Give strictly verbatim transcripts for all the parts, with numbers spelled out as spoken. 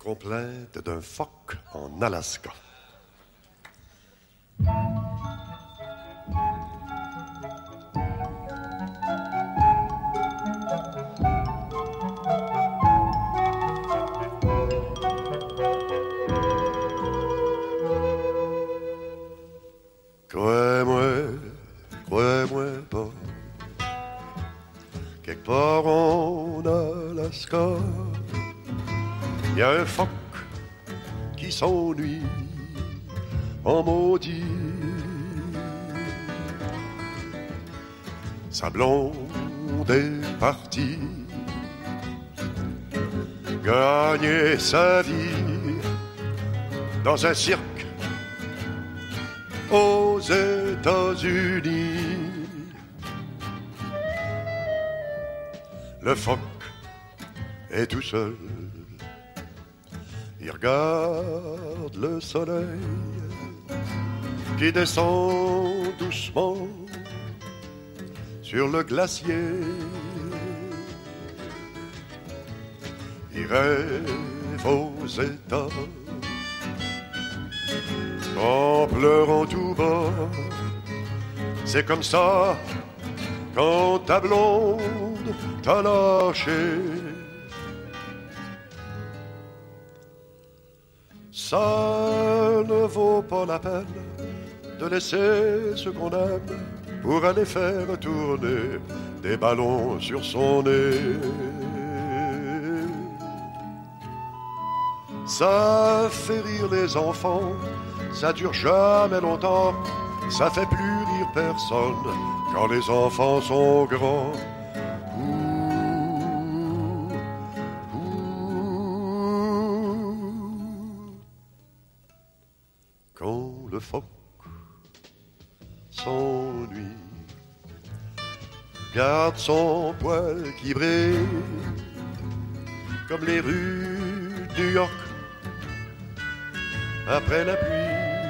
complainte d'un phoque en Alaska. Crois-moi, crois-moi pas, quelque part en Alaska, il y a un phoque qui s'ennuie en maudit. Sa blonde est partie gagner sa vie dans un cirque aux États-Unis. Le phoque est tout seul, il regarde le soleil qui descend doucement sur le glacier. Il rêve aux États en pleurant tout bas. C'est comme ça quand ta blonde t'a lâché. Ça ne vaut pas la peine de laisser ce qu'on aime pour aller faire tourner des ballons sur son nez. Ça fait rire les enfants, ça dure jamais longtemps, ça fait plus rire personne quand les enfants sont grands. Ouh, ouh. Quand le phoque s'ennuie, garde son poil qui brille comme les rues de New York après la pluie.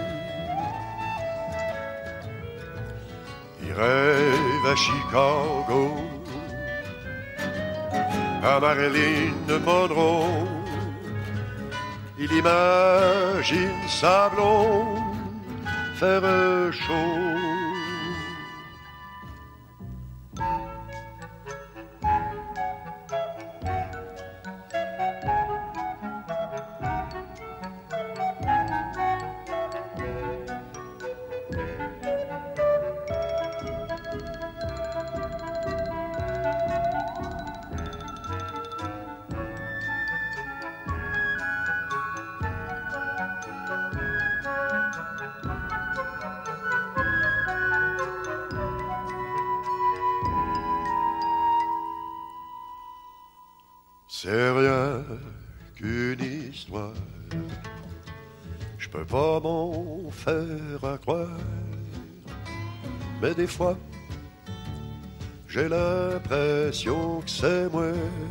Il rêve à Chicago, à Marilyn Monroe. Il imagine sa blonde faire un show. C'est rien qu'une histoire, je peux pas m'en faire à croire, mais des fois j'ai l'impression que c'est moi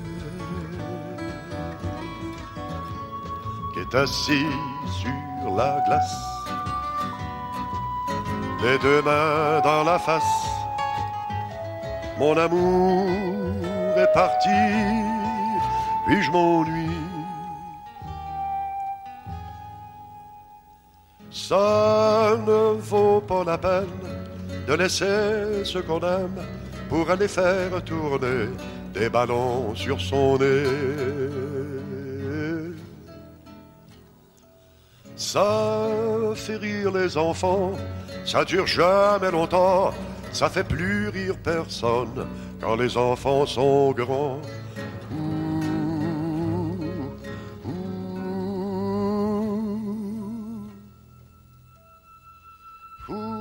qui est assis sur la glace, les deux mains dans la face. Mon amour est parti, puis je m'ennuie. Ça ne vaut pas la peine de laisser ce qu'on aime pour aller faire tourner des ballons sur son nez. Ça fait rire les enfants, ça dure jamais longtemps, ça fait plus rire personne quand les enfants sont grands. Ooh.